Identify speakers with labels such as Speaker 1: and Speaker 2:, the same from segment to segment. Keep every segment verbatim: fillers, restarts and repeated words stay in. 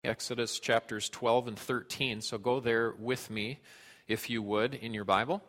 Speaker 1: Exodus chapters twelve and thirteen, so go there with me, if you would, in your Bible.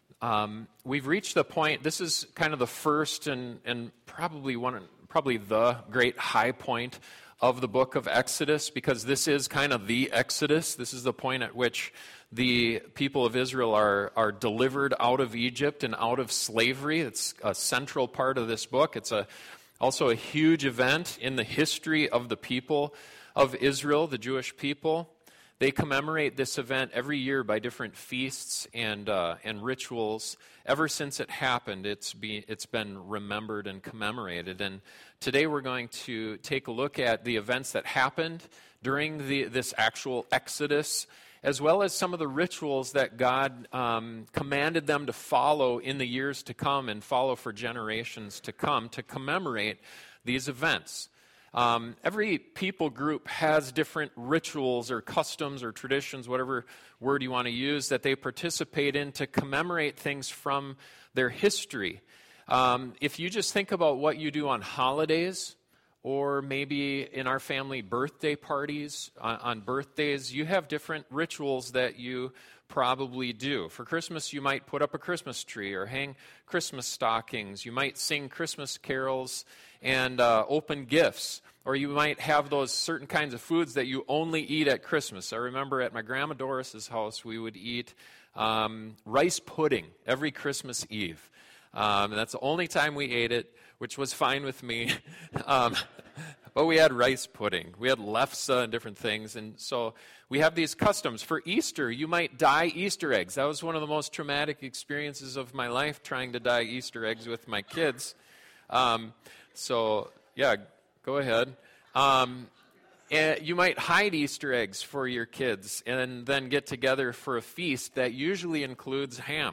Speaker 1: Um, we've reached the point, this is kind of the first and, and probably one, probably the great high point of the book of Exodus, because this is kind of the Exodus. This is the point at which the people of Israel are, are delivered out of Egypt and out of slavery. It's a central part of this book. It's a also a huge event in the history of the people of Israel, the Jewish people. They commemorate this event every year by different feasts and uh, and rituals. Ever since it happened, it's be, it's been remembered and commemorated. And today we're going to take a look at the events that happened during the this actual Exodus, as well as some of the rituals that God um, commanded them to follow in the years to come and follow for generations to come to commemorate these events. Um, every people group has different rituals or customs or traditions, whatever word you want to use, that they participate in to commemorate things from their history. Um, if you just think about what you do on holidays, or maybe in our family birthday parties, on, on birthdays, you have different rituals that you probably do. For Christmas, you might put up a Christmas tree or hang Christmas stockings. You might sing Christmas carols and uh, open gifts. Or you might have those certain kinds of foods that you only eat at Christmas. I remember at my Grandma Doris's house, we would eat um, rice pudding every Christmas Eve. Um, and that's the only time we ate it, which was fine with me. um, but we had rice pudding. We had lefse and different things. And so we have these customs. For Easter, you might dye Easter eggs. That was one of the most traumatic experiences of my life, trying to dye Easter eggs with my kids. Um, so, yeah, go ahead. Um, you might hide Easter eggs for your kids and then get together for a feast that usually includes ham.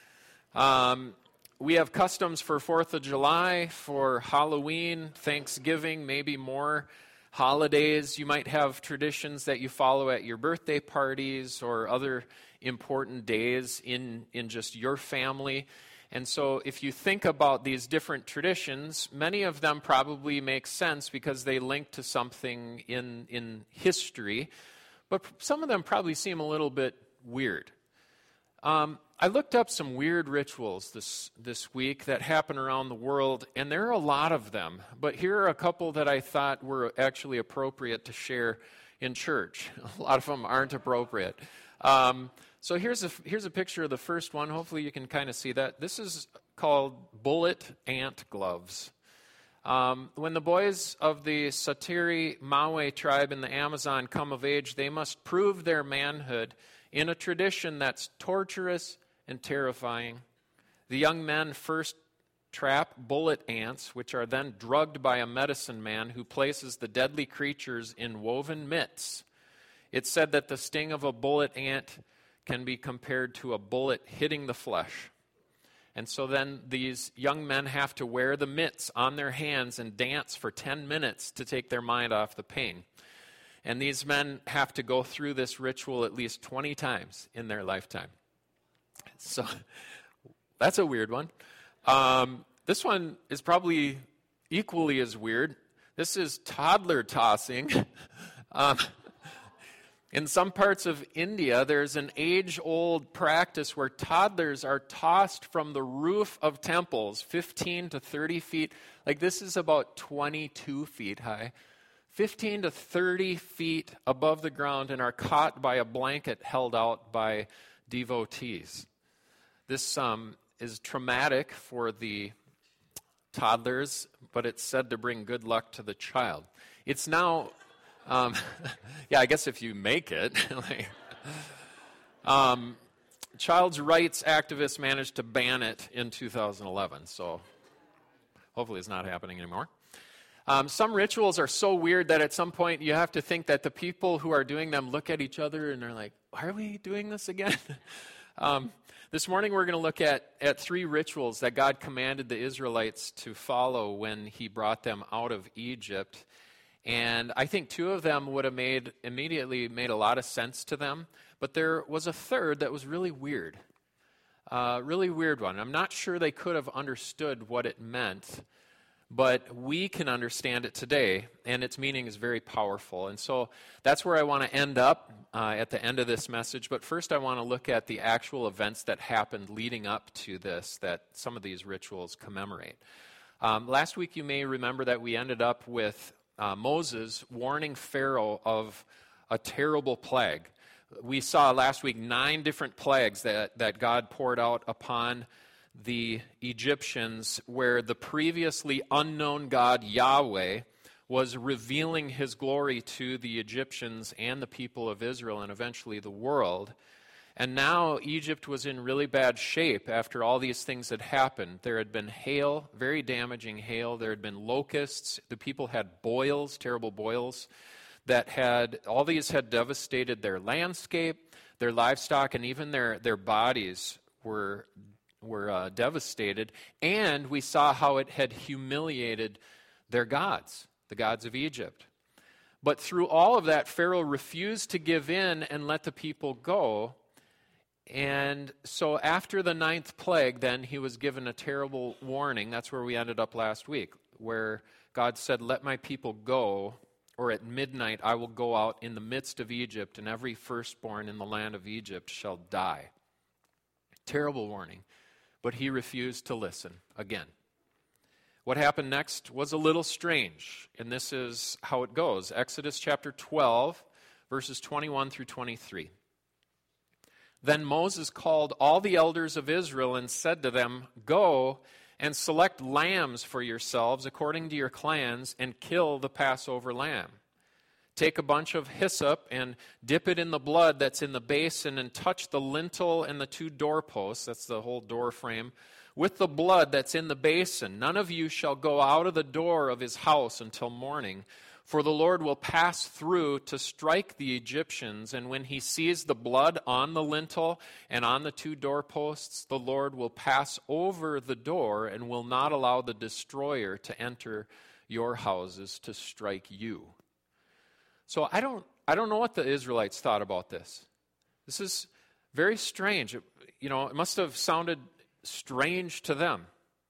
Speaker 1: Um, we have customs for fourth of July, for Halloween, Thanksgiving, maybe more holidays. You might have traditions that you follow at your birthday parties or other important days in, in just your family. And so if you think about these different traditions, many of them probably make sense because they link to something in, in history, but some of them probably seem a little bit weird. Um, I looked up some weird rituals this, this week that happen around the world, and there are a lot of them, but here are a couple that I thought were actually appropriate to share in church. A lot of them aren't appropriate. Um, So here's a, here's a picture of the first one. Hopefully you can kind of see that. This is called bullet ant gloves. Um, when the boys of the Satiri Mawe tribe in the Amazon come of age, they must prove their manhood in a tradition that's torturous and terrifying. The young men first trap bullet ants, which are then drugged by a medicine man who places the deadly creatures in woven mitts. It's said that the sting of a bullet ant can be compared to a bullet hitting the flesh. And so then these young men have to wear the mitts on their hands and dance for ten minutes to take their mind off the pain. And these men have to go through this ritual at least twenty times in their lifetime. So that's a weird one. Um, this one is probably equally as weird. This is toddler tossing. um, In some parts of India, there's an age-old practice where toddlers are tossed from the roof of temples, fifteen to thirty feet. Like this is about twenty-two feet high. fifteen to thirty feet above the ground, and are caught by a blanket held out by devotees. This um, is traumatic for the toddlers, but it's said to bring good luck to the child. It's now... Um, yeah, I guess if you make it. like, um, child's rights activists managed to ban it in two thousand eleven, so hopefully it's not happening anymore. Um, some rituals are so weird that at some point you have to think that the people who are doing them look at each other and they're like, why are we doing this again? um, this morning we're going to look at, at three rituals that God commanded the Israelites to follow when he brought them out of Egypt. And I think two of them would have made immediately made a lot of sense to them, but there was a third that was really weird, uh, really weird one. I'm not sure they could have understood what it meant, but we can understand it today, and its meaning is very powerful. And so that's where I want to end up uh, at the end of this message. But first I want to look at the actual events that happened leading up to this, that some of these rituals commemorate. Um, last week you may remember that we ended up with uh, Moses warning Pharaoh of a terrible plague. We saw last week nine different plagues that, that God poured out upon the Egyptians, where the previously unknown God Yahweh was revealing his glory to the Egyptians and the people of Israel and eventually the world. And now Egypt was in really bad shape after all these things had happened. There had been hail, very damaging hail. There had been locusts. The people had boils, terrible boils, that had, all these had devastated their landscape, their livestock, and even their, their bodies were were uh, devastated, and we saw how it had humiliated their gods, the gods of Egypt. But through all of that, Pharaoh refused to give in and let the people go, and so after the ninth plague, then he was given a terrible warning. That's where we ended up last week, where God said, "Let my people go, or at midnight I will go out in the midst of Egypt, and every firstborn in the land of Egypt shall die." Terrible warning. But he refused to listen again. What happened next was a little strange, and this is how it goes. Exodus chapter twelve, verses twenty-one through twenty-three. Then Moses called all the elders of Israel and said to them, "Go and select lambs for yourselves according to your clans, and kill the Passover lamb. Take a bunch of hyssop and dip it in the blood that's in the basin, and touch the lintel and the two doorposts," that's the whole door frame, "with the blood that's in the basin. None of you shall go out of the door of his house until morning, for the Lord will pass through to strike the Egyptians, and when he sees the blood on the lintel and on the two doorposts, the Lord will pass over the door and will not allow the destroyer to enter your houses to strike you." So I don't I don't know what the Israelites thought about this. This is very strange. It, you know, it must have sounded strange to them.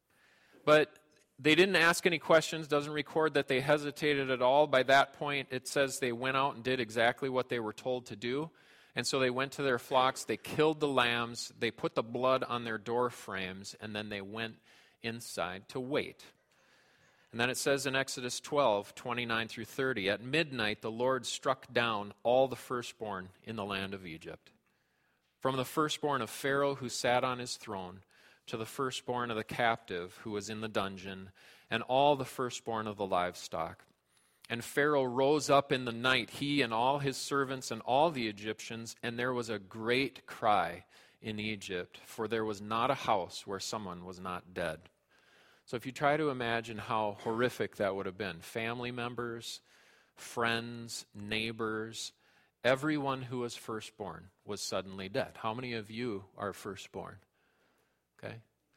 Speaker 1: But they didn't ask any questions. Doesn't record that they hesitated at all. By that point, it says they went out and did exactly what they were told to do. And so they went to their flocks, they killed the lambs, they put the blood on their door frames, and then they went inside to wait. And then it says in Exodus twelve, twenty-nine through thirty, "At midnight the Lord struck down all the firstborn in the land of Egypt, from the firstborn of Pharaoh who sat on his throne, to the firstborn of the captive who was in the dungeon, and all the firstborn of the livestock. And Pharaoh rose up in the night, he and all his servants and all the Egyptians, and there was a great cry in Egypt, for there was not a house where someone was not dead." So if you try to imagine how horrific that would have been, family members, friends, neighbors, everyone who was firstborn was suddenly dead. How many of you are firstborn? Okay?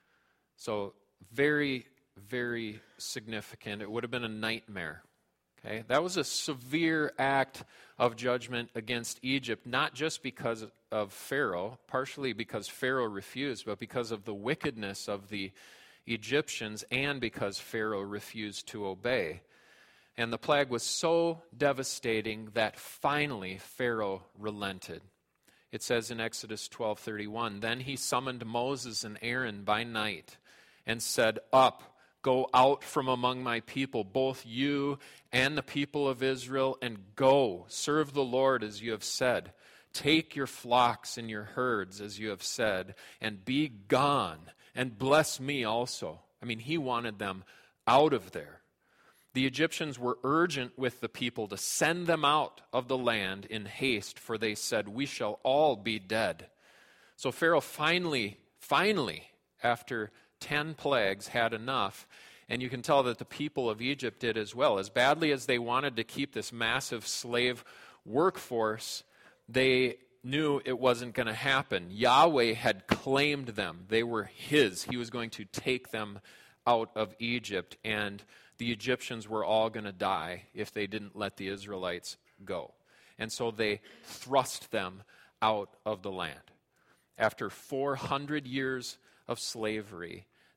Speaker 1: So very, very significant. It would have been a nightmare. Okay? That was a severe act of judgment against Egypt, not just because of Pharaoh, partially because Pharaoh refused, but because of the wickedness of the Egyptians, and because Pharaoh refused to obey. And the plague was so devastating that finally Pharaoh relented. It says in Exodus twelve thirty-one, "Then he summoned Moses and Aaron by night and said, 'Up, go out from among my people, both you and the people of Israel, and go, serve the Lord as you have said. Take your flocks and your herds as you have said, and be gone, and bless me also.'" I mean, he wanted them out of there. The Egyptians were urgent with the people to send them out of the land in haste, for they said, "We shall all be dead." So Pharaoh finally, finally, after ten plagues, had enough. And you can tell that the people of Egypt did as well. As badly as they wanted to keep this massive slave workforce, they knew it wasn't going to happen. Yahweh had claimed them. They were his. He was going to take them out of Egypt, and the Egyptians were all going to die if they didn't let the Israelites go. And so they thrust them out of the land. After four hundred years of slavery,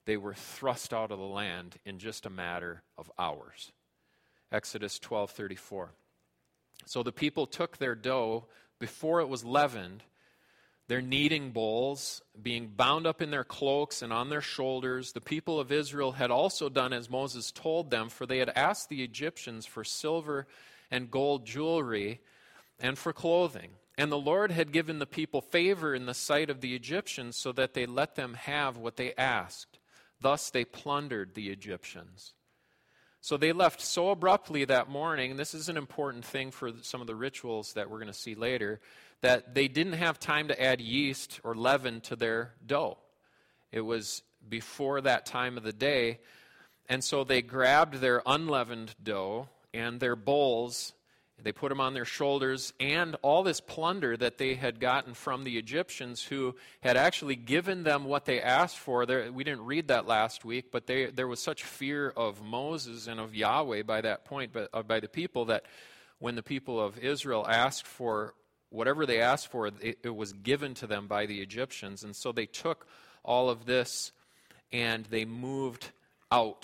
Speaker 1: they were thrust out of the land in just a matter of hours. Exodus twelve thirty-four. So the people took their dough before it was leavened, their kneading bowls being bound up in their cloaks and on their shoulders. The people of Israel had also done as Moses told them, for they had asked the Egyptians for silver and gold jewelry and for clothing. And the Lord had given the people favor in the sight of the Egyptians, so that they let them have what they asked. Thus they plundered the Egyptians. So they left so abruptly that morning, and this is an important thing for some of the rituals that we're going to see later, that they didn't have time to add yeast or leaven to their dough. It was before that time of the day, and so they grabbed their unleavened dough and their bowls, they put them on their shoulders, and all this plunder that they had gotten from the Egyptians, who had actually given them what they asked for. There, we didn't read that last week, but they, there was such fear of Moses and of Yahweh by that point, but uh, by the people, that when the people of Israel asked for whatever they asked for, it, it was given to them by the Egyptians. And so they took all of this and they moved out.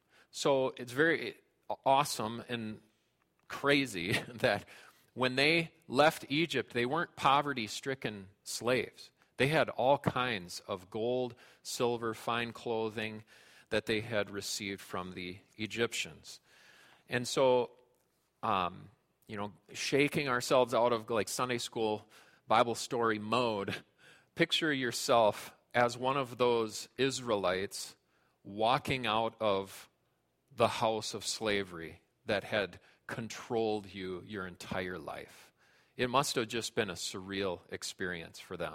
Speaker 1: So it's very awesome and crazy that when they left Egypt, they weren't poverty-stricken slaves. They had all kinds of gold, silver, fine clothing that they had received from the Egyptians. And so, um, you know, shaking ourselves out of like Sunday school Bible story mode, picture yourself as one of those Israelites walking out of the house of slavery that had controlled you your entire life. It must have just been a surreal experience for them.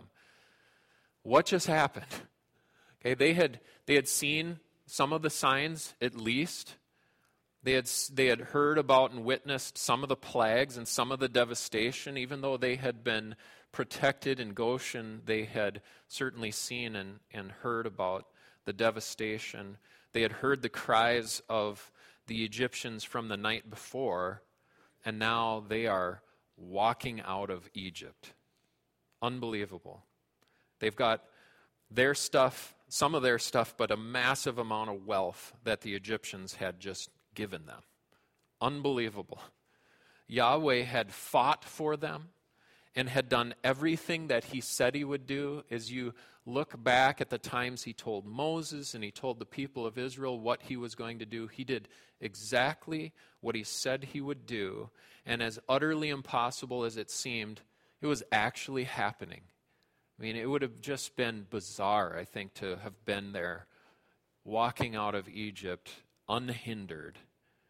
Speaker 1: What just happened? Okay, they had they had seen some of the signs, at least. They had they had heard about and witnessed some of the plagues and some of the devastation. Even though they had been protected in Goshen, they had certainly seen and, and heard about the devastation. They had heard the cries of the Egyptians from the night before, and now they are walking out of Egypt. Unbelievable. They've got their stuff, some of their stuff, but a massive amount of wealth that the Egyptians had just given them. Unbelievable. Yahweh had fought for them and had done everything that he said he would do. As you look back at the times he told Moses and he told the people of Israel what he was going to do, he did exactly what he said he would do. And as utterly impossible as it seemed, it was actually happening. I mean, it would have just been bizarre, I think, to have been there walking out of Egypt unhindered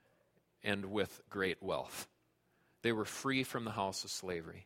Speaker 1: and with great wealth. They were free from the house of slavery.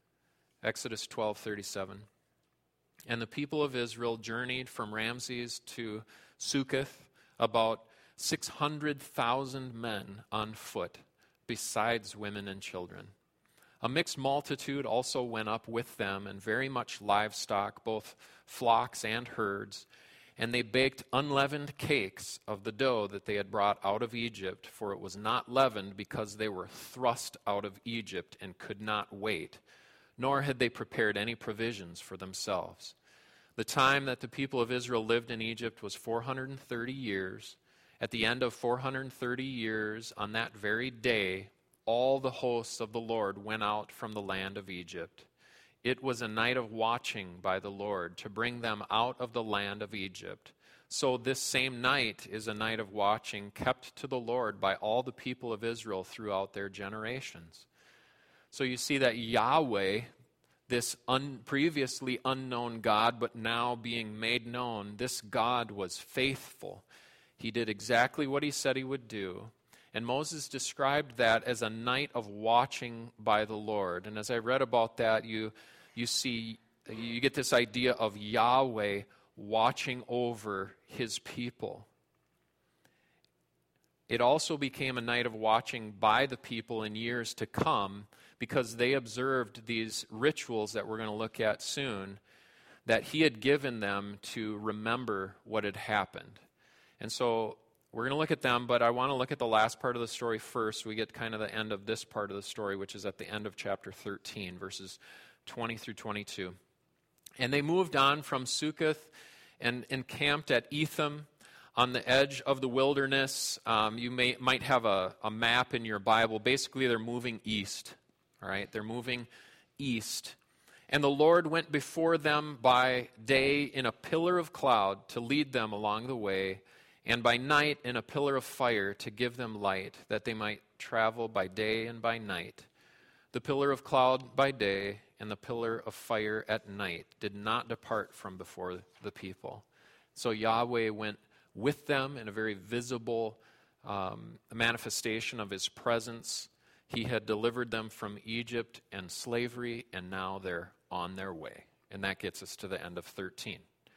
Speaker 1: Exodus twelve thirty-seven. And the people of Israel journeyed from Ramses to Succoth, about six hundred thousand men on foot, besides women and children. A mixed multitude also went up with them, and very much livestock, both flocks and herds. And they baked unleavened cakes of the dough that they had brought out of Egypt, for it was not leavened, because they were thrust out of Egypt and could not wait, nor had they prepared any provisions for themselves. The time that the people of Israel lived in Egypt was four hundred thirty years. At the end of four hundred thirty years, on that very day, all the hosts of the Lord went out from the land of Egypt. It was a night of watching by the Lord to bring them out of the land of Egypt. So this same night is a night of watching kept to the Lord by all the people of Israel throughout their generations. So you see that Yahweh, this un, previously unknown God, but now being made known, this God was faithful. He did exactly what he said he would do. And Moses described that as a night of watching by the Lord. And as I read about that, you, you see, you get this idea of Yahweh watching over his people. It also became a night of watching by the people in years to come, because they observed these rituals that we're going to look at soon, that he had given them to remember what had happened. And so we're going to look at them, but I want to look at the last part of the story first. We get kind of the end of this part of the story, which is at the end of chapter thirteen, verses twenty through twenty-two. And they moved on from Succoth and encamped at Etham, on the edge of the wilderness. Um, you may might have a, a map in your Bible. Basically, they're moving east. All right, they're moving east. And the Lord went before them by day in a pillar of cloud to lead them along the way, and by night in a pillar of fire to give them light, that they might travel by day and by night. The pillar of cloud by day and the pillar of fire at night did not depart from before the people. So Yahweh went with them in a very visible um, manifestation of his presence. He had delivered them from Egypt and slavery, and now they're on their way. And that gets us to the end of thirteen.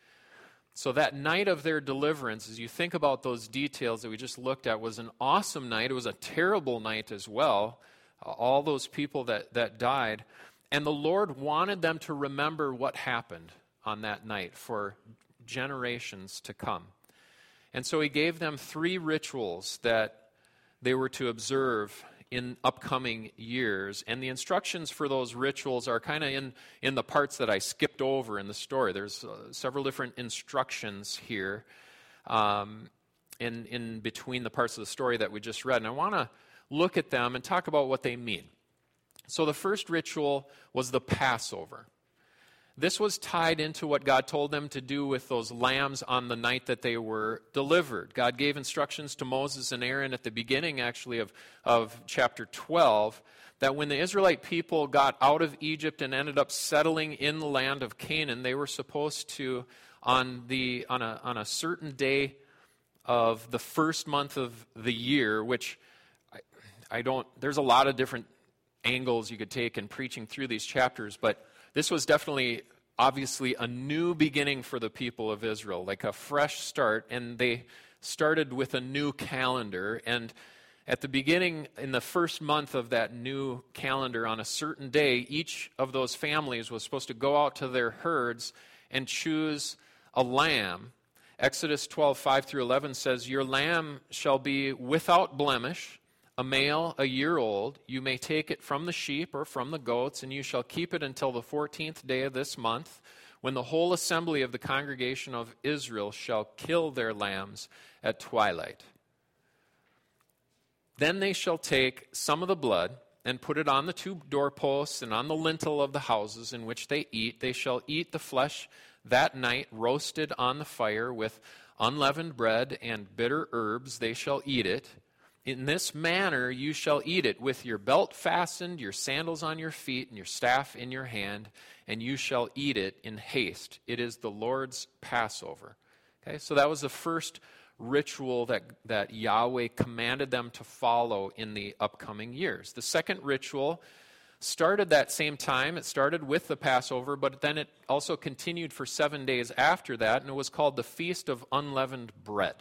Speaker 1: So that night of their deliverance, as you think about those details that we just looked at, was an awesome night. It was a terrible night as well. Uh, all those people that, that died. And the Lord wanted them to remember what happened on that night for generations to come. And so he gave them three rituals that they were to observe in upcoming years. And the instructions for those rituals are kind of in, in the parts that I skipped over in the story. There's uh, several different instructions here um, in, in between the parts of the story that we just read. And I want to look at them and talk about what they mean. So the first ritual was the Passover. This was tied into what God told them to do with those lambs on the night that they were delivered. God gave instructions to Moses and Aaron at the beginning, actually, of, of chapter twelve, that when the Israelite people got out of Egypt and ended up settling in the land of Canaan, they were supposed to, on the on a on a certain day of the first month of the year, which I, I don't, there's a lot of different angles you could take in preaching through these chapters, but this was definitely, obviously, a new beginning for the people of Israel, like a fresh start, and they started with a new calendar. And at the beginning, in the first month of that new calendar, on a certain day, each of those families was supposed to go out to their herds and choose a lamb. Exodus twelve, five through eleven says, "Your lamb shall be without blemish, a male, a year old. You may take it from the sheep or from the goats, and you shall keep it until the fourteenth day of this month, when the whole assembly of the congregation of Israel shall kill their lambs at twilight. Then they shall take some of the blood and put it on the two doorposts and on the lintel of the houses in which they eat. They shall eat the flesh that night, roasted on the fire with unleavened bread and bitter herbs. They shall eat it. In this manner you shall eat it, with your belt fastened, your sandals on your feet, and your staff in your hand, and you shall eat it in haste. It is the Lord's Passover." Okay, so that was the first ritual that, that Yahweh commanded them to follow in the upcoming years. The second ritual started that same time. It started with the Passover, but then it also continued for seven days after that, and it was called the Feast of Unleavened Bread.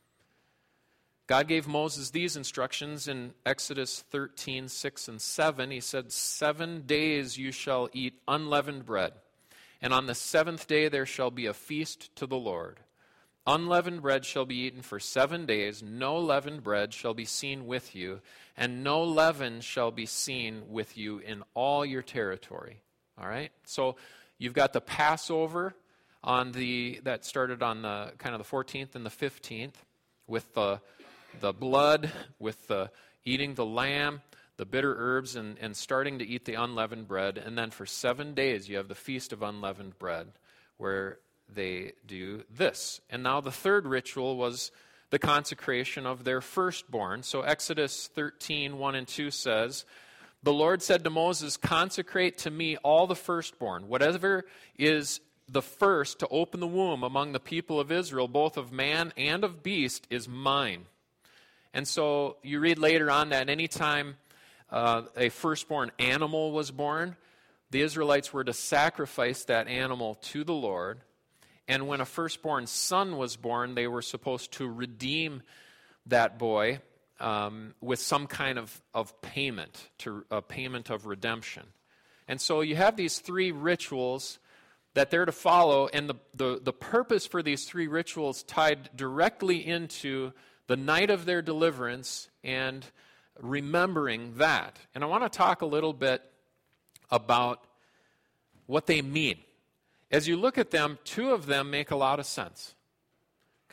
Speaker 1: God gave Moses these instructions in Exodus thirteen, six and seven. He said, "Seven days you shall eat unleavened bread, and on the seventh day there shall be a feast to the Lord. Unleavened bread shall be eaten for seven days. No leavened bread shall be seen with you, and no leaven shall be seen with you in all your territory." All right? So you've got the Passover on the that started on the kind of the fourteenth and the fifteenth with the the blood, with the eating the lamb, the bitter herbs, and, and starting to eat the unleavened bread. And then for seven days you have the Feast of Unleavened Bread, where they do this. And now the third ritual was the consecration of their firstborn. So Exodus thirteen, one and two says, "The Lord said to Moses, 'Consecrate to me all the firstborn. Whatever is the first to open the womb among the people of Israel, both of man and of beast, is mine.'" And so you read later on that anytime uh, a firstborn animal was born, the Israelites were to sacrifice that animal to the Lord. And when a firstborn son was born, they were supposed to redeem that boy um, with some kind of, of payment, to a payment of redemption. And so you have these three rituals that they're to follow, and the, the, the purpose for these three rituals tied directly into the night of their deliverance and remembering that. And I want to talk a little bit about what they mean. As you look at them, two of them make a lot of sense.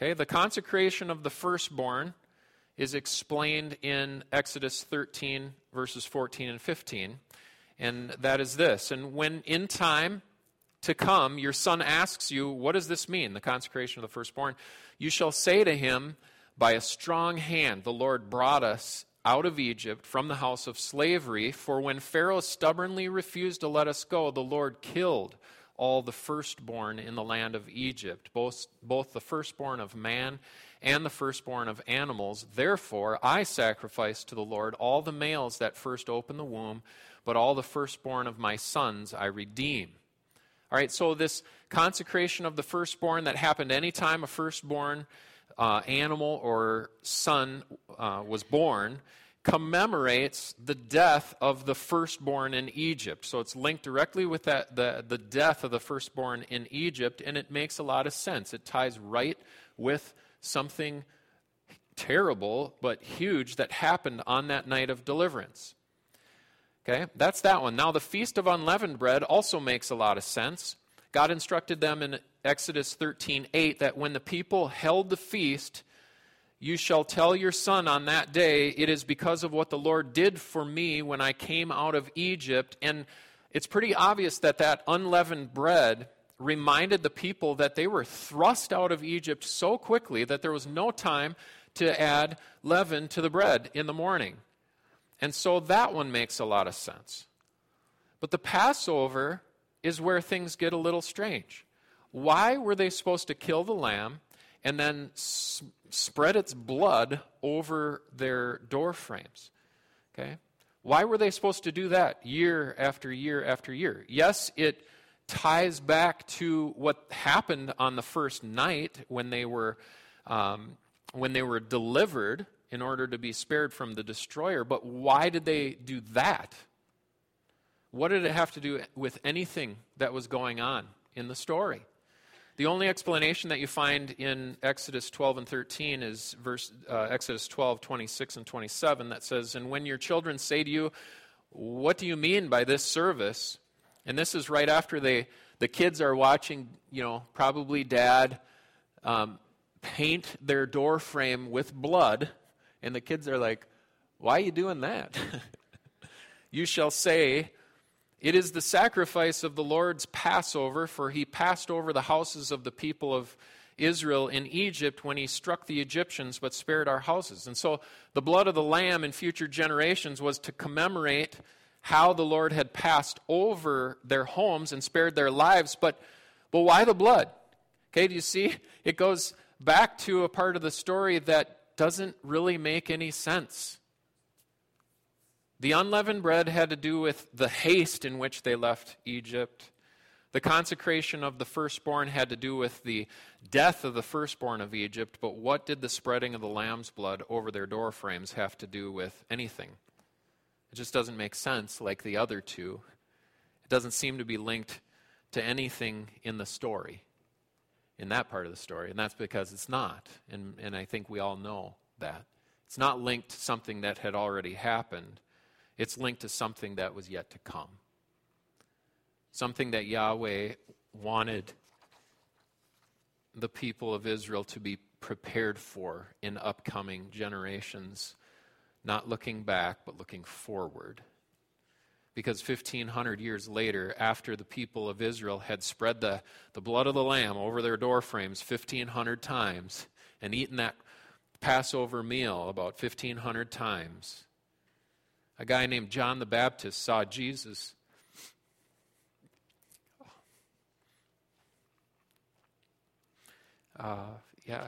Speaker 1: Okay, the consecration of the firstborn is explained in Exodus thirteen, verses fourteen and fifteen. And that is this: and when in time to come your son asks you, what does this mean, the consecration of the firstborn? You shall say to him, by a strong hand the Lord brought us out of Egypt from the house of slavery. For when Pharaoh stubbornly refused to let us go, the Lord killed all the firstborn in the land of Egypt, both, both the firstborn of man and the firstborn of animals. Therefore I sacrifice to the Lord all the males that first open the womb, but all the firstborn of my sons I redeem. All right, so this consecration of the firstborn that happened anytime a firstborn uh, animal or son uh, was born commemorates the death of the firstborn in Egypt. So it's linked directly with that the, the death of the firstborn in Egypt, and it makes a lot of sense. It ties right with something terrible but huge that happened on that night of deliverance. Okay, that's that one. Now the Feast of Unleavened Bread also makes a lot of sense. God instructed them in Exodus thirteen eight that when the people held the feast, you shall tell your son on that day, it is because of what the Lord did for me when I came out of Egypt. And it's pretty obvious that that unleavened bread reminded the people that they were thrust out of Egypt so quickly that there was no time to add leaven to the bread in the morning. And so that one makes a lot of sense. But the Passover is where things get a little strange. Why were they supposed to kill the lamb and then s- spread its blood over their door frames? Okay? Why were they supposed to do that year after year after year? Yes, it ties back to what happened on the first night when they were um, when they were delivered in order to be spared from the destroyer. But why did they do that? What did it have to do with anything that was going on in the story? The only explanation that you find in Exodus twelve and thirteen is verse uh, Exodus twelve, twenty-six and twenty-seven that says, and when your children say to you, what do you mean by this service? And this is right after they the kids are watching, you know, probably dad um, paint their door frame with blood. And the kids are like, why are you doing that? You shall say, it is the sacrifice of the Lord's Passover, for he passed over the houses of the people of Israel in Egypt when he struck the Egyptians but spared our houses. And so the blood of the lamb in future generations was to commemorate how the Lord had passed over their homes and spared their lives. But, but why the blood? Okay, do you see? It goes back to a part of the story that doesn't really make any sense. The unleavened bread had to do with the haste in which they left Egypt. The consecration of the firstborn had to do with the death of the firstborn of Egypt. But what did the spreading of the lamb's blood over their door frames have to do with anything? It just doesn't make sense like the other two. It doesn't seem to be linked to anything in the story, in that part of the story. And that's because it's not. And, and I think we all know that. It's not linked to something that had already happened. It's linked to something that was yet to come. Something that Yahweh wanted the people of Israel to be prepared for in upcoming generations, not looking back, but looking forward. Because fifteen hundred years later, after the people of Israel had spread the, the blood of the lamb over their door frames fifteen hundred times and eaten that Passover meal about fifteen hundred times, a guy named John the Baptist saw Jesus. Uh, yeah.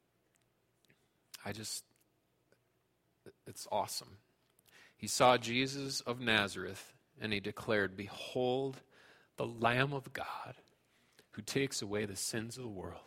Speaker 1: I just, it's awesome. He saw Jesus of Nazareth, and he declared, behold, the Lamb of God who takes away the sins of the world.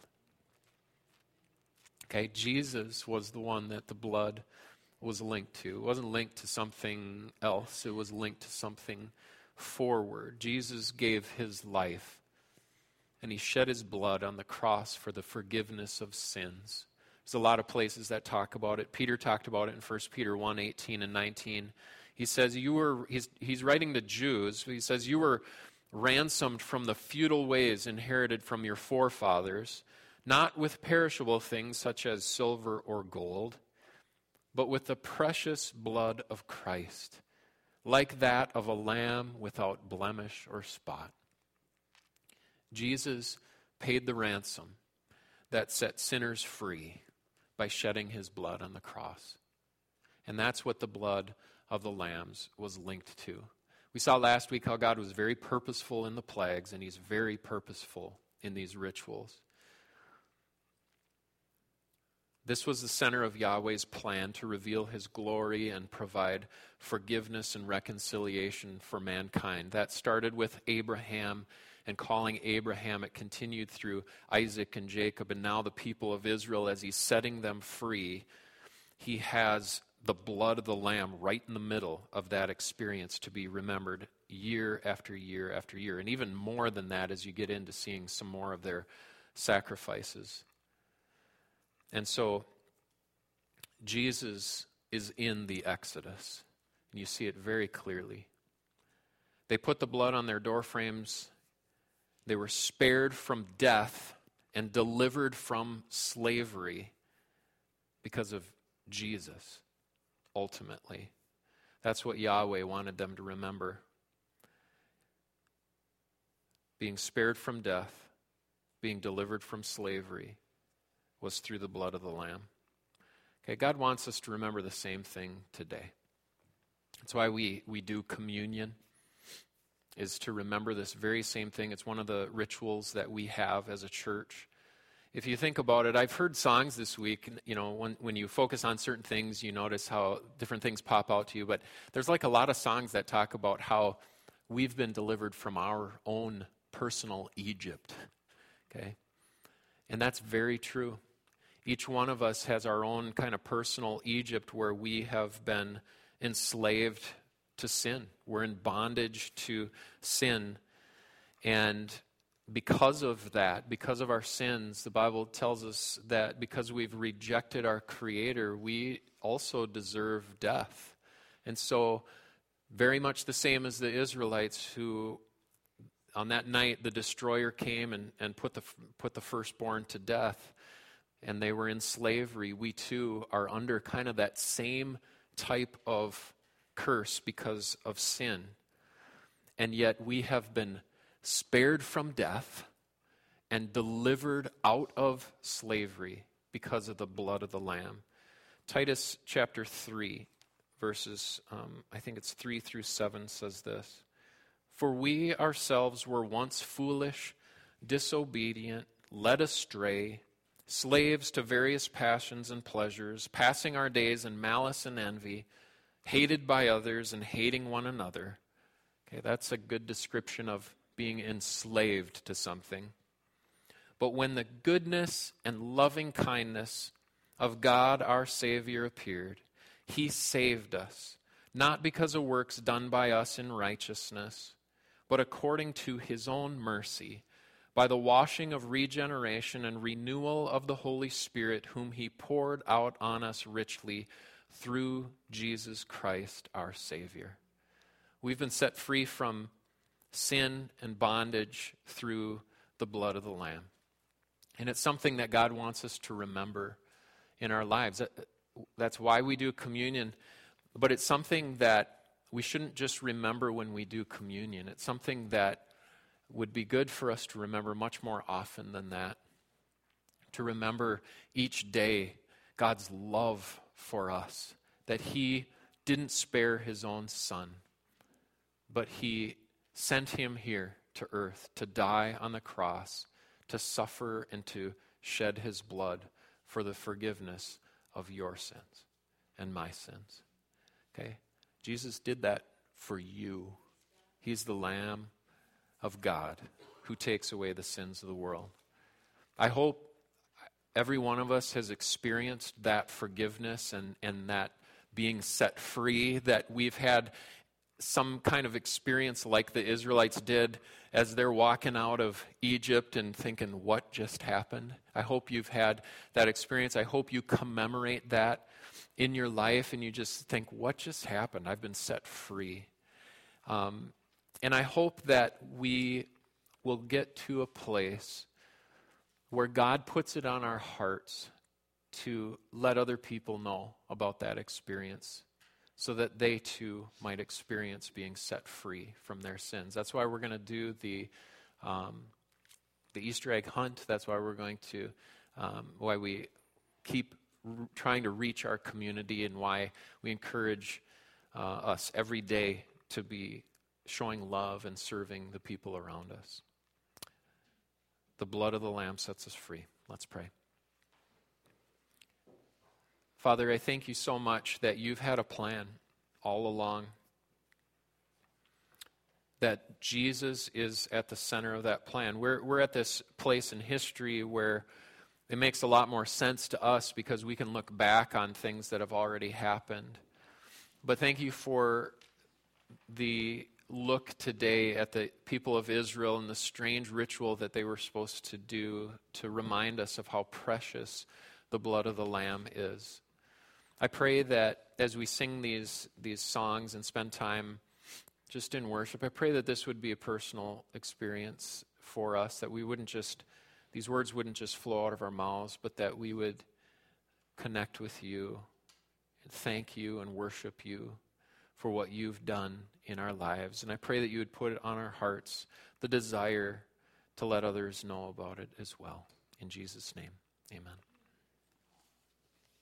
Speaker 1: Okay, Jesus was the one that the blood was linked to. It wasn't linked to something else. It was linked to something forward. Jesus gave his life, and he shed his blood on the cross for the forgiveness of sins. There's a lot of places that talk about it. Peter talked about it in First Peter one, eighteen and nineteen. He says, you were, he's, he's writing to Jews, he says, you were ransomed from the futile ways inherited from your forefathers, not with perishable things such as silver or gold, but with the precious blood of Christ, like that of a lamb without blemish or spot. Jesus paid the ransom that set sinners free by shedding his blood on the cross. And that's what the blood of the lambs was linked to. We saw last week how God was very purposeful in the plagues, and he's very purposeful in these rituals. This was the center of Yahweh's plan to reveal his glory and provide forgiveness and reconciliation for mankind. That started with Abraham and calling Abraham. It continued through Isaac and Jacob, and now the people of Israel, as he's setting them free, he has the blood of the Lamb right in the middle of that experience to be remembered year after year after year. And even more than that as you get into seeing some more of their sacrifices. And so, Jesus is in the Exodus. And you see it very clearly. They put the blood on their door frames. They were spared from death and delivered from slavery because of Jesus, ultimately. That's what Yahweh wanted them to remember. Being spared from death, being delivered from slavery, was through the blood of the Lamb. Okay, God wants us to remember the same thing today. That's why we, we do communion, is to remember this very same thing. It's one of the rituals that we have as a church. If you think about it, I've heard songs this week, you know, when, when you focus on certain things, you notice how different things pop out to you, but there's like a lot of songs that talk about how we've been delivered from our own personal Egypt, okay? And that's very true. Each one of us has our own kind of personal Egypt where we have been enslaved to sin. We're in bondage to sin. And because of that, because of our sins, the Bible tells us that because we've rejected our Creator, we also deserve death. And so, very much the same as the Israelites who, on that night, the destroyer came and, and put the put the firstborn to death, and they were in slavery. We too are under kind of that same type of curse because of sin. And yet we have been spared from death and delivered out of slavery because of the blood of the Lamb. Titus chapter three, verses, um, I think it's three through seven, says this. For we ourselves were once foolish, disobedient, led astray, slaves to various passions and pleasures, passing our days in malice and envy, hated by others and hating one another. Okay, that's a good description of being enslaved to something. But when the goodness and loving kindness of God our Savior appeared, he saved us, not because of works done by us in righteousness, but according to his own mercy, by the washing of regeneration and renewal of the Holy Spirit, whom he poured out on us richly through Jesus Christ our Savior. We've been set free from sin and bondage through the blood of the Lamb. And it's something that God wants us to remember in our lives. That's why we do communion. But it's something that we shouldn't just remember when we do communion. It's something that would be good for us to remember much more often than that. To remember each day God's love for us. That he didn't spare his own son, but he sent him here to earth to die on the cross, to suffer and to shed his blood for the forgiveness of your sins and my sins. Okay? Jesus did that for you. He's the Lamb of God who takes away the sins of the world. I hope every one of us has experienced that forgiveness and, and that being set free, that we've had some kind of experience like the Israelites did as they're walking out of Egypt and thinking, what just happened? I hope you've had that experience. I hope you commemorate that in your life and you just think, what just happened? I've been set free. Um, and I hope that we will get to a place where God puts it on our hearts to let other people know about that experience so that they too might experience being set free from their sins. That's why we're going to do the um, the Easter egg hunt. That's why we're going to, um, why we keep r- trying to reach our community, and why we encourage uh, us every day to be showing love and serving the people around us. The blood of the Lamb sets us free. Let's pray. Father, I thank you so much that you've had a plan all along, that Jesus is at the center of that plan. We're, we're at this place in history where it makes a lot more sense to us because we can look back on things that have already happened. But thank you for the look today at the people of Israel and the strange ritual that they were supposed to do to remind us of how precious the blood of the Lamb is. I pray that as we sing these these songs and spend time just in worship, I pray that this would be a personal experience for us, that we wouldn't just, these words wouldn't just flow out of our mouths, but that we would connect with you and thank you and worship you for what you've done in our lives. And I pray that you would put it on our hearts, the desire to let others know about it as well. In Jesus' name, amen.